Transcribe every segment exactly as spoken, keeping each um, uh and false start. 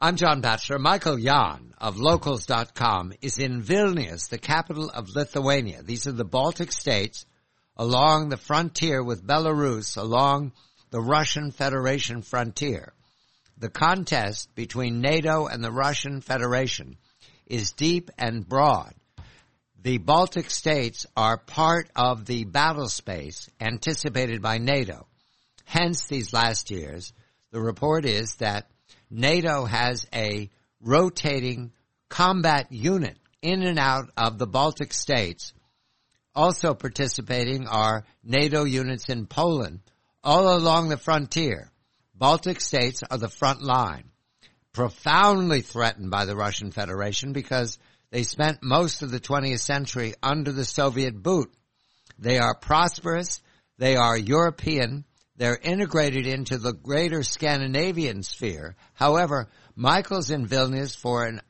I'm John Batchelor. Michael Jan of Locals dot com is in Vilnius, the capital of Lithuania. These are the Baltic states along the frontier with Belarus, along the Russian Federation frontier. The contest between NATO and the Russian Federation is deep and broad. The Baltic states are part of the battle space anticipated by NATO. Hence, these last years, the report is that NATO has a rotating combat unit in and out of the Baltic states. Also participating are NATO units in Poland, all along the frontier. Baltic states are the front line, profoundly threatened by the Russian Federation because they spent most of the twentieth century under the Soviet boot. They are prosperous, they are European, they're integrated into the greater Scandinavian sphere. However, Michael's in Vilnius for an,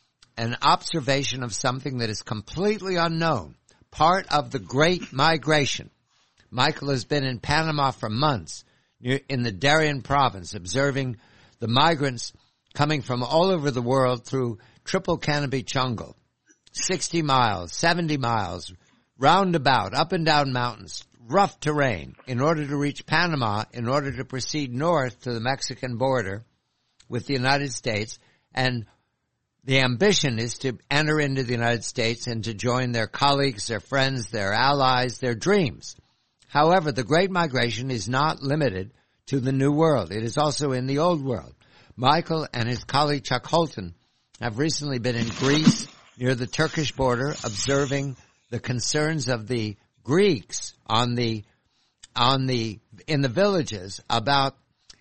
an observation of something that is completely unknown, part of the Great Migration. Michael has been in Panama for months, near, in the Darien province, observing the migrants coming from all over the world through triple canopy jungle, sixty miles, seventy miles, roundabout, up and down mountains, rough terrain, in order to reach Panama, in order to proceed north to the Mexican border with the United States. And the ambition is to enter into the United States and to join their colleagues, their friends, their allies, their dreams. However, the Great Migration is not limited to the New World. It is also in the Old World. Michael and his colleague Chuck Holton have recently been in Greece near the Turkish border observing the concerns of the Greeks on the, on the, in the villages about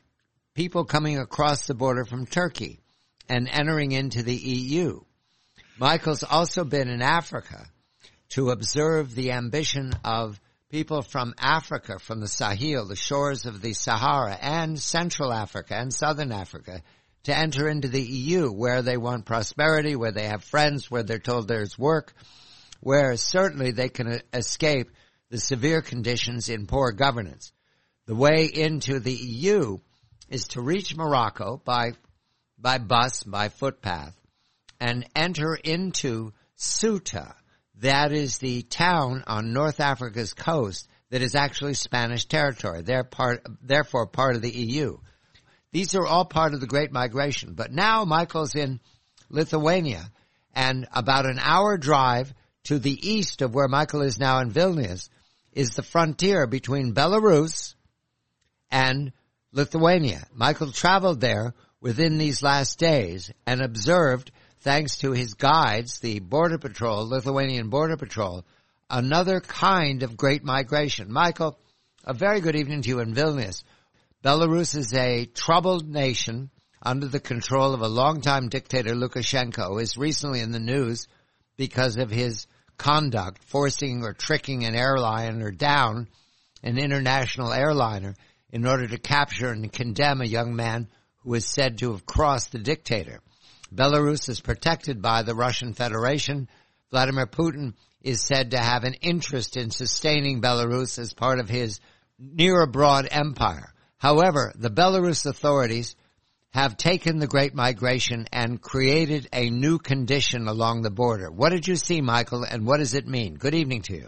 people coming across the border from Turkey and entering into the E U. Michael's also been in Africa to observe the ambition of people from Africa, from the Sahel, the shores of the Sahara, and Central Africa and Southern Africa, to enter into the E U, where they want prosperity, where they have friends, where they're told there's work, where certainly they can escape the severe conditions in poor governance. The way into the E U is to reach Morocco by by bus, by footpath, and enter into Ceuta. That is the town on North Africa's coast that is actually Spanish territory. They're part, therefore part of the E U. These are all part of the Great Migration. But now Michael's in Lithuania, and about an hour drive to the east of where Michael is now in Vilnius is the frontier between Belarus and Lithuania. Michael traveled there within these last days and observed, thanks to his guides, the Border Patrol, Lithuanian Border Patrol, another kind of Great Migration. Michael, a very good evening to you in Vilnius. Belarus is a troubled nation under the control of a longtime dictator, Lukashenko, who is recently in the news because of his conduct, forcing or tricking an airliner down, an international airliner, in order to capture and condemn a young man who is said to have crossed the dictator. Belarus is protected by the Russian Federation. Vladimir Putin is said to have an interest in sustaining Belarus as part of his near-abroad empire. However, the Belarus authorities have taken the Great Migration and created a new condition along the border. What did you see, Michael, and what does it mean? Good evening to you.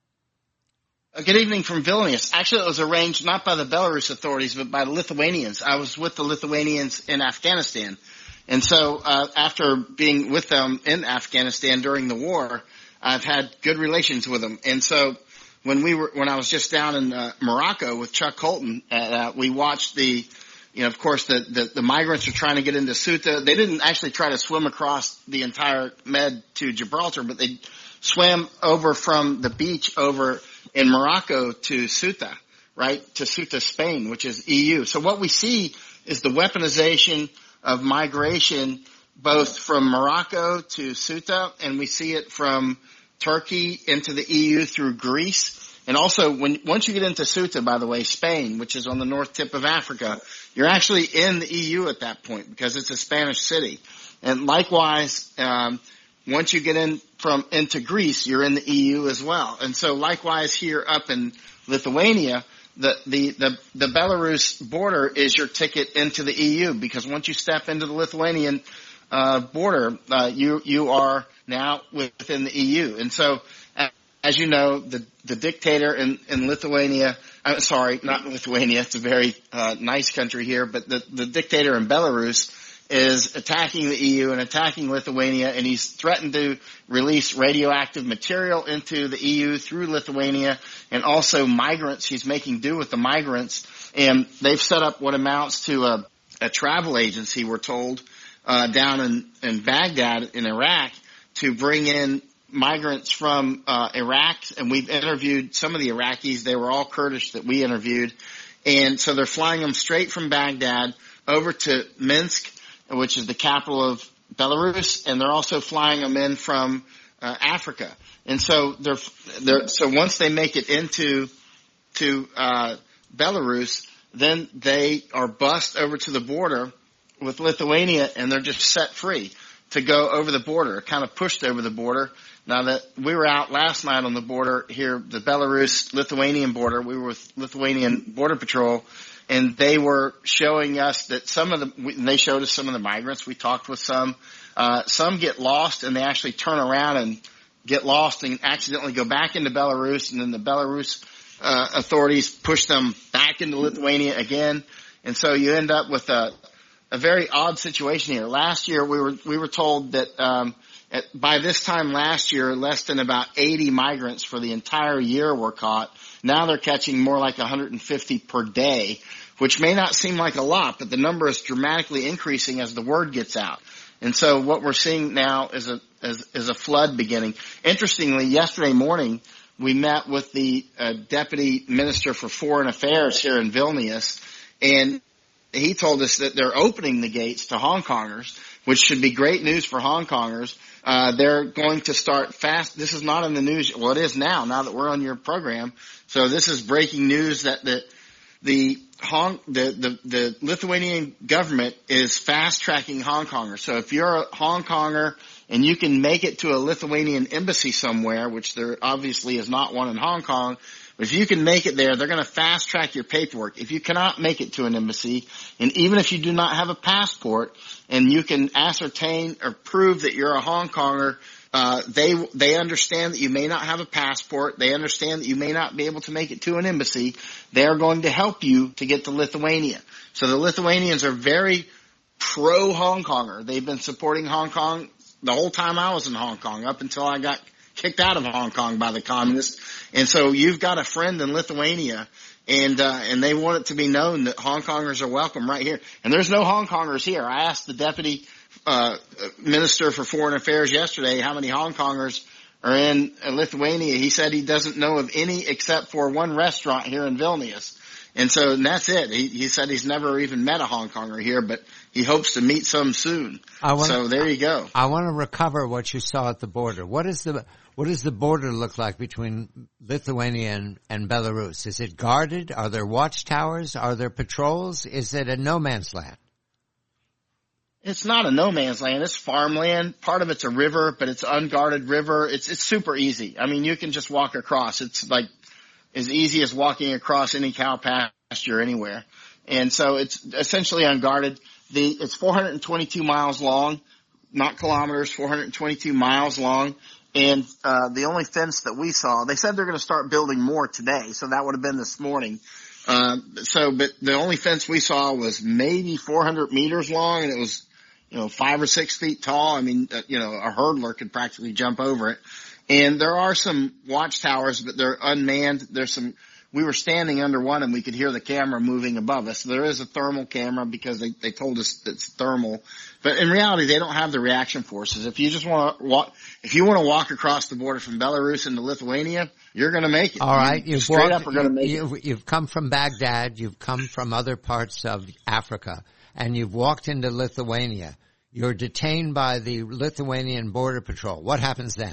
Uh, good evening from Vilnius. Actually, it was arranged not by the Belarus authorities, but by the Lithuanians. I was with the Lithuanians in Afghanistan. And so uh, after being with them in Afghanistan during the war, I've had good relations with them. And so when we were, when I was just down in uh, Morocco with Chuck Holton, uh, we watched the, you know, of course, the, the, the migrants are trying to get into Ceuta. They didn't actually try to swim across the entire Med to Gibraltar, but they swam over from the beach over in Morocco to Ceuta, right, to Ceuta, Spain, which is E U. So what we see is the weaponization of migration both from Morocco to Ceuta, and we see it from Turkey into the E U through Greece. And also, when once you get into Ceuta, by the way, Spain, which is on the north tip of Africa, you're actually in the E U at that point because it's a Spanish city. And likewise, um, once you get in from into Greece, you're in the E U as well. And so likewise here up in Lithuania, the, the, the, the Belarus border is your ticket into the E U, because once you step into the Lithuanian uh, border, uh, you, you are now within the E U. And so, as you know, the, the dictator in, in Lithuania, I'm sorry, not Lithuania, it's a very uh, nice country here, but the, the dictator in Belarus is attacking the E U and attacking Lithuania, and he's threatened to release radioactive material into the E U through Lithuania, and also migrants. He's making do with the migrants, and they've set up what amounts to a, a travel agency, we're told, uh, down in, in Baghdad in Iraq to bring in migrants from uh, Iraq, and we've interviewed some of the Iraqis. They were all Kurdish that we interviewed, and so they're flying them straight from Baghdad over to Minsk, which is the capital of Belarus, and they're also flying them in from uh, Africa. And so they're, they're so once they make it into to uh, Belarus, then they are bussed over to the border with Lithuania, and they're just set free to go over the border, kind of pushed over the border. Now that we were out last night on the border here, the Belarus-Lithuanian border, we were with Lithuanian Border Patrol, and they were showing us that some of the, they showed us some of the migrants. We talked with some. Uh, some get lost, and they actually turn around and get lost and accidentally go back into Belarus, and then the Belarus uh, authorities push them back into Lithuania again. And so you end up with a, a very odd situation here. Last year, we were we were told that um, at, by this time last year, less than about eighty migrants for the entire year were caught. Now they're catching more like one hundred fifty per day, which may not seem like a lot, but the number is dramatically increasing as the word gets out. And so what we're seeing now is a is, is a flood beginning. Interestingly, yesterday morning we met with the uh, Deputy Minister for Foreign Affairs here in Vilnius, and he told us that they're opening the gates to Hong Kongers, which should be great news for Hong Kongers. Uh, they're going to start fast. This is not in the news. Well, it is now, now that we're on your program. So this is breaking news that the, the Hong, the, the, the Lithuanian government is fast tracking Hong Kongers. So if you're a Hong Konger and you can make it to a Lithuanian embassy somewhere, which there obviously is not one in Hong Kong, but if you can make it there, they're going to fast track your paperwork. If you cannot make it to an embassy, and even if you do not have a passport, and you can ascertain or prove that you're a Hong Konger, uh, they they understand that you may not have a passport. They understand that you may not be able to make it to an embassy. They are going to help you to get to Lithuania. So the Lithuanians are very pro Hong Konger. They've been supporting Hong Kong the whole time I was in Hong Kong, up until I got kicked out of Hong Kong by the communists. And so you've got a friend in Lithuania, and uh, and they want it to be known that Hong Kongers are welcome right here. And there's no Hong Kongers here. I asked the Deputy uh, Minister for Foreign Affairs yesterday how many Hong Kongers are in Lithuania. He said he doesn't know of any except for one restaurant here in Vilnius. And so and that's it. He, he said he's never even met a Hong Konger here, but he hopes to meet some soon. I wanna, so there you go. I want to recover what you saw at the border. What is the what does the border look like between Lithuania and, and Belarus? Is it guarded? Are there watchtowers? Are there patrols? Is it a no man's land? It's not a no man's land. It's farmland. Part of it's a river, but it's an unguarded river. It's it's super easy. I mean, you can just walk across. It's like as easy as walking across any cow pasture anywhere. And so it's essentially unguarded. The, it's four hundred twenty-two miles long, not kilometers, four hundred twenty-two miles long. And, uh, the only fence that we saw, they said they're going to start building more today. So that would have been this morning. Uh, so, but the only fence we saw was maybe four hundred meters long, and it was, you know, five or six feet tall. I mean, uh, you know, a hurdler could practically jump over it. And there are some watchtowers, but they're unmanned. There's some, we were standing under one and we could hear the camera moving above us. There is a thermal camera because they, they told us it's thermal. But in reality, they don't have the reaction forces. If you just want to walk, if you want to walk across the border from Belarus into Lithuania, you're going to make it. All right. You you've straight walked, up are going to make you've, it. You've come from Baghdad. You've come from other parts of Africa, and you've walked into Lithuania. You're detained by the Lithuanian Border Patrol. What happens then?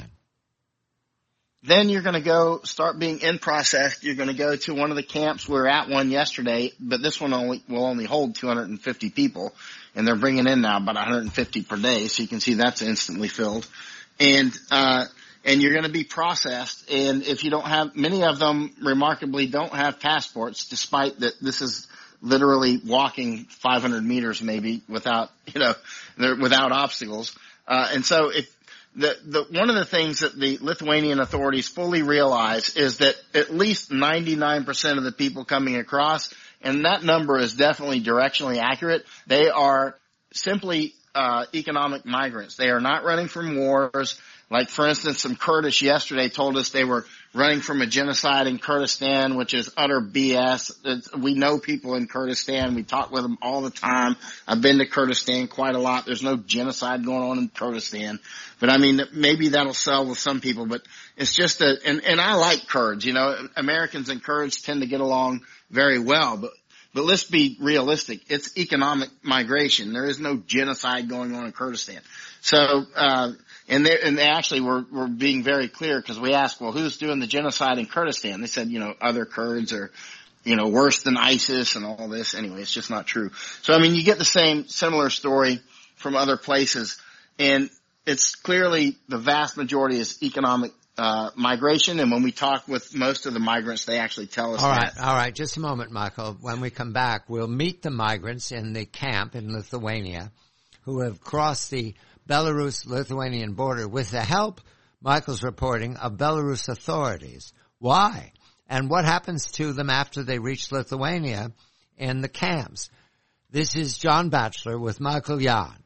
Then you're going to go start being in process. You're going to go to one of the camps. We were at one yesterday, but this one only will only hold two hundred fifty people, and they're bringing in now about one hundred fifty per day. So you can see that's instantly filled. And uh and you're going to be processed. And if you don't have, many of them remarkably don't have passports, despite that this is literally walking five hundred meters maybe without, you know, without obstacles. Uh, and so if the, the, one of the things that the Lithuanian authorities fully realize is that at least ninety-nine percent of the people coming across, and that number is definitely directionally accurate, they are simply uh economic migrants. They are not running from wars. Like, for instance, some Kurdish yesterday told us they were running from a genocide in Kurdistan, which is utter B S. It's, we know people in Kurdistan. We talk with them all the time. I've been to Kurdistan quite a lot. There's no genocide going on in Kurdistan. But I mean, maybe that'll sell with some people, but it's just a, and, and I like Kurds, you know, Americans and Kurds tend to get along very well, but But let's be realistic. It's economic migration. There is no genocide going on in Kurdistan. So, uh, and they, and they actually were, were being very clear, because we asked, well, who's doing the genocide in Kurdistan? They said, you know, other Kurds are, you know, worse than ISIS and all this. Anyway, it's just not true. So, I mean, you get the same similar story from other places, and it's clearly the vast majority is economic Uh, migration. And when we talk with most of the migrants, they actually tell us all that. All right, all right. Just a moment, Michael. When we come back, we'll meet the migrants in the camp in Lithuania who have crossed the Belarus-Lithuanian border with the help, Michael's reporting, of Belarus authorities. Why? And what happens to them after they reach Lithuania in the camps? This is John Batchelor with Michael Yon.